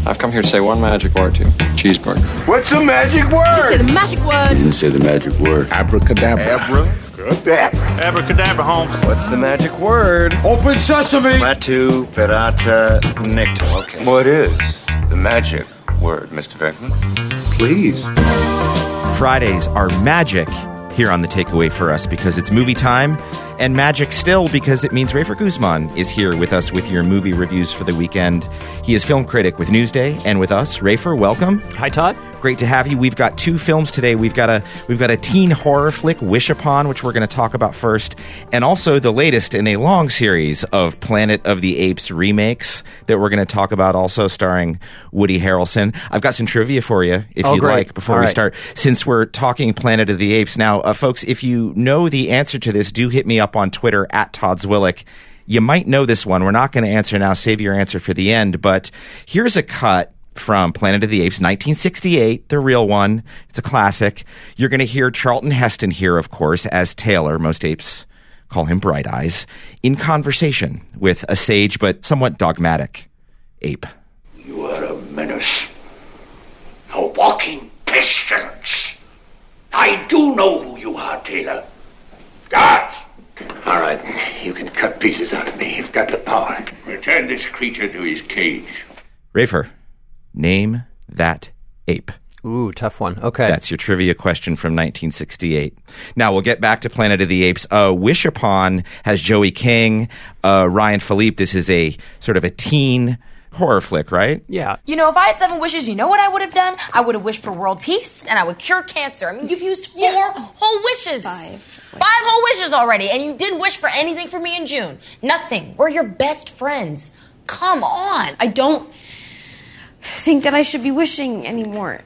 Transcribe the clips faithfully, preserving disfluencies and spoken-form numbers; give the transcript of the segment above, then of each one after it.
I've come here to say one magic word to you. Cheeseburger. What's the magic word? Just say the magic word. You didn't say the magic word. Abracadabra. Abracadabra. Abracadabra, Holmes. What's the magic word? Open sesame. Latu, Ferrata, Nectar. Okay. What is the magic word, Mister Beckman? Please. Fridays are magic here on The Takeaway for us because it's movie time, and magic still because it means Rafer Guzman is here with us with your movie reviews for the weekend. He is film critic with Newsday and with us. Rafer, welcome. Hi, Todd. Great to have you. We've got two films today. We've got a we've got a teen horror flick, Wish Upon, which we're going to talk about first, and also the latest in a long series of Planet of the Apes remakes that we're going to talk about, also starring Woody Harrelson. I've got some trivia for you, if oh, you'd great. like, before All we right. start, since we're talking Planet of the Apes. Now, uh, folks, if you know the answer to this, do hit me up on Twitter, at Todd Zwillich. You might know this one. We're not going to answer now. Save your answer for the end, but here's a cut from Planet of the Apes, nineteen sixty-eight, the real one. It's a classic. You're going to hear Charlton Heston here, of course, as Taylor. Most apes call him Bright Eyes, in conversation with a sage but somewhat dogmatic ape. You are a menace, a walking pestilence. I do know who you are, Taylor. Guards! All right, you can cut pieces out of me. You've got the power. Return this creature to his cage. Rafer, name that ape. Ooh, tough one. Okay. That's your trivia question from nineteen sixty-eight. Now, we'll get back to Planet of the Apes. Uh, Wish Upon has Joey King, uh, Ryan Philippe. This is a sort of a teen horror flick, right? Yeah. You know, if I had seven wishes, you know what I would have done? I would have wished for world peace, and I would cure cancer. I mean, you've used four yeah. whole wishes. Five. Five whole wishes already, and you didn't wish for anything for me in June. Nothing. We're your best friends. Come on. I don't think that I should be wishing anymore.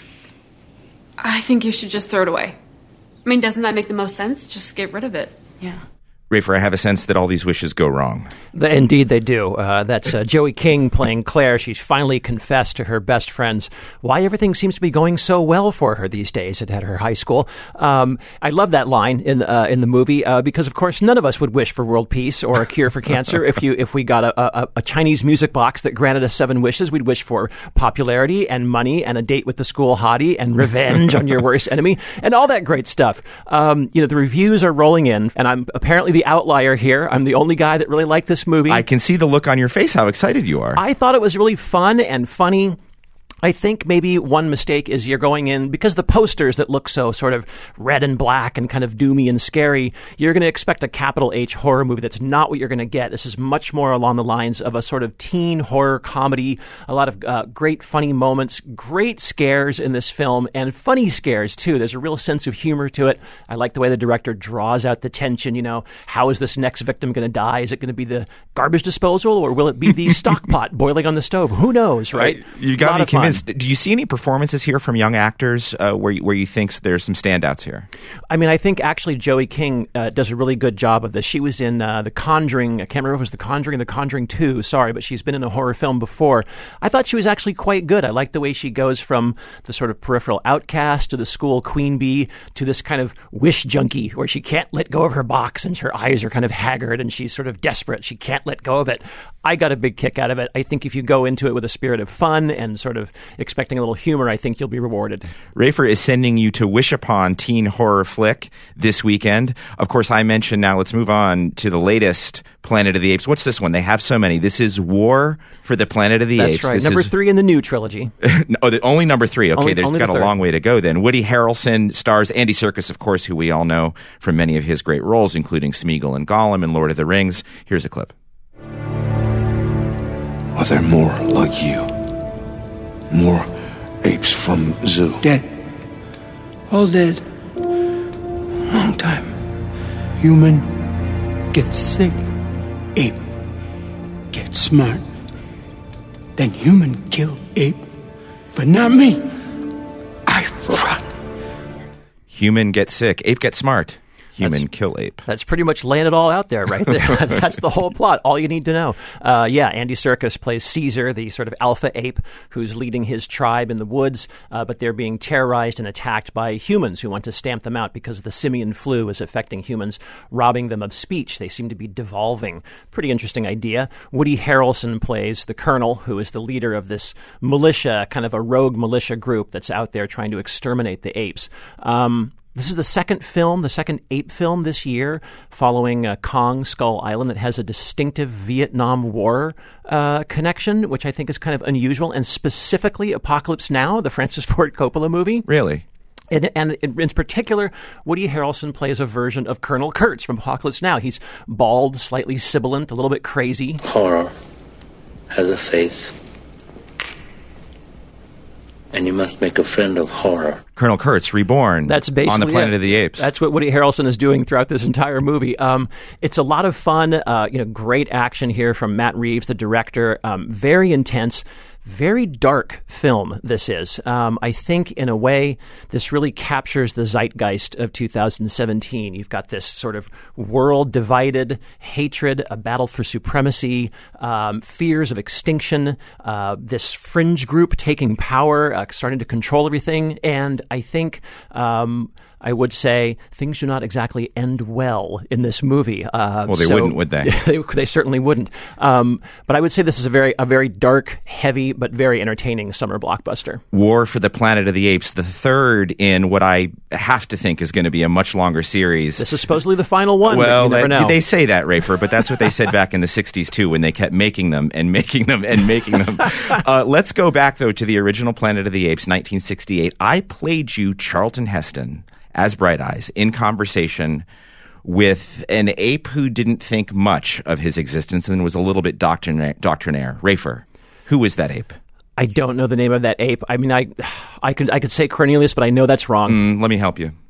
I think you should just throw it away. I mean, doesn't that make the most sense? Just get rid of it. Yeah. Rafer, I have a sense that all these wishes go wrong. The, indeed, they do. Uh, that's uh, Joey King playing Claire. She's finally confessed to her best friends why everything seems to be going so well for her these days at, at her high school. Um, I love that line in uh, in the movie uh, because, of course, none of us would wish for world peace or a cure for cancer. If you if we got a, a, a Chinese music box that granted us seven wishes, we'd wish for popularity and money and a date with the school hottie and revenge on your worst enemy and all that great stuff. Um, you know, the reviews are rolling in, and I'm apparently the outlier here. I'm the only guy that really liked this movie. I can see the look on your face, how excited you are. I thought it was really fun and funny. I think maybe one mistake is you're going in, because the posters that look so sort of red and black and kind of doomy and scary, you're going to expect a capital H horror movie. That's not what you're going to get. This is much more along the lines of a sort of teen horror comedy, a lot of uh, great funny moments, great scares in this film, and funny scares too. There's a real sense of humor to it. I like the way the director draws out the tension. You know, how is this next victim going to die? Is it going to be the garbage disposal, or will it be the stock pot boiling on the stove? Who knows, right? right. You got me convinced. Do you see any performances here from young actors uh, where you, where you think there's some standouts here? I mean, I think actually Joey King uh, does a really good job of this. She was in uh, The Conjuring. I can't remember if it was The Conjuring or The Conjuring two. Sorry, but she's been in a horror film before. I thought she was actually quite good. I like the way she goes from the sort of peripheral outcast to the school queen bee to this kind of wish junkie where she can't let go of her box and her eyes are kind of haggard and she's sort of desperate. She can't let go of it. I got a big kick out of it. I think if you go into it with a spirit of fun and sort of expecting a little humor, I think you'll be rewarded. Rafer is sending you to Wish Upon teen horror flick this weekend. Of course, I mentioned, now let's move on to the latest Planet of the Apes. What's this one? They have so many. This is War for the Planet of the That's Apes. That's right. This number is... three in the new trilogy. oh, the, only number three. Okay, only, there's only got the a third. long way to go then. Woody Harrelson stars Andy Serkis, of course, who we all know from many of his great roles, including Smeagol and Gollum and Lord of the Rings. Here's a clip. Are there more like you? More apes from zoo? Dead. All dead. Long time. Human gets sick. Ape gets smart. Then human kill ape. But not me. I run. Human gets sick. Ape gets smart. Human That's- kill ape. That's pretty much laying it all out there right there. That's the whole plot. All you need to know. Uh, yeah, Andy Serkis plays Caesar, the sort of alpha ape who's leading his tribe in the woods, uh, but they're being terrorized and attacked by humans who want to stamp them out because the simian flu is affecting humans, robbing them of speech. They seem to be devolving. Pretty interesting idea. Woody Harrelson plays the colonel, who is the leader of this militia, kind of a rogue militia group that's out there trying to exterminate the apes. Um, This is the second film, the second ape film this year, following uh, Kong Skull Island, that has a distinctive Vietnam War uh, connection, which I think is kind of unusual, and specifically Apocalypse Now, the Francis Ford Coppola movie. Really? And, and in particular, Woody Harrelson plays a version of Colonel Kurtz from Apocalypse Now. He's bald, slightly sibilant, a little bit crazy. Horror has a face. And you must make a friend of horror. Colonel Kurtz, reborn That's basically on the Planet it. of the Apes. That's what Woody Harrelson is doing throughout this entire movie. Um, it's a lot of fun. Uh, you know, great action here from Matt Reeves, the director. Um, very intense. Very dark film, this is. Um, I think, in a way, this really captures the zeitgeist of two thousand seventeen. You've got this sort of world-divided hatred, a battle for supremacy, um, fears of extinction, uh, this fringe group taking power, uh, starting to control everything. And I think... Um, I would say things do not exactly end well in this movie. Uh, well, they so, wouldn't, would they? they? They certainly wouldn't. Um, but I would say this is a very, a very dark, heavy, but very entertaining summer blockbuster. War for the Planet of the Apes, the third in what I have to think is going to be a much longer series. This is supposedly the final one. Well, but you never that- know. they say that, Rafer, but that's what they said back in the sixties too, when they kept making them and making them and making them. uh, let's go back though to the original Planet of the Apes, nineteen sixty-eight. I played you Charlton Heston as Bright Eyes in conversation with an ape who didn't think much of his existence and was a little bit doctrinaire. doctrinaire. Rafer, who was that ape? I don't know the name of that ape. I mean, I, I could, I could say Cornelius, but I know that's wrong. Mm, let me help you.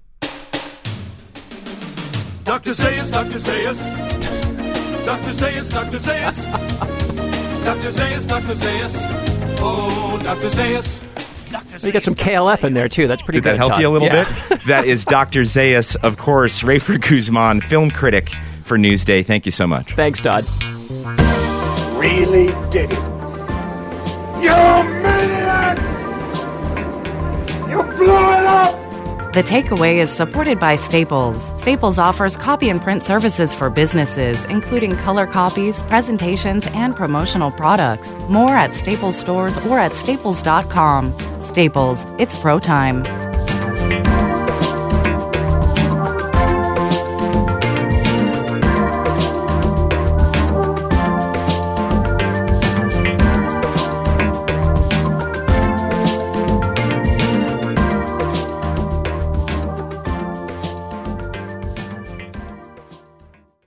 Doctor Zayas, Doctor Zayas. Doctor Zayas, Doctor Zayas. Doctor Zayas, Doctor Zayas. Oh, Doctor Zayas. You got some K L F in there, too. That's pretty Did good. that help Todd. you a little Yeah. bit? That is Doctor Zayas, of course, Rafer Guzman, film critic for Newsday. Thank you so much. Thanks, Todd. Really did it. You maniac! You blew it up! The Takeaway is supported by Staples. Staples offers copy and print services for businesses, including color copies, presentations, and promotional products. More at Staples stores or at staples dot com. Staples, it's pro time.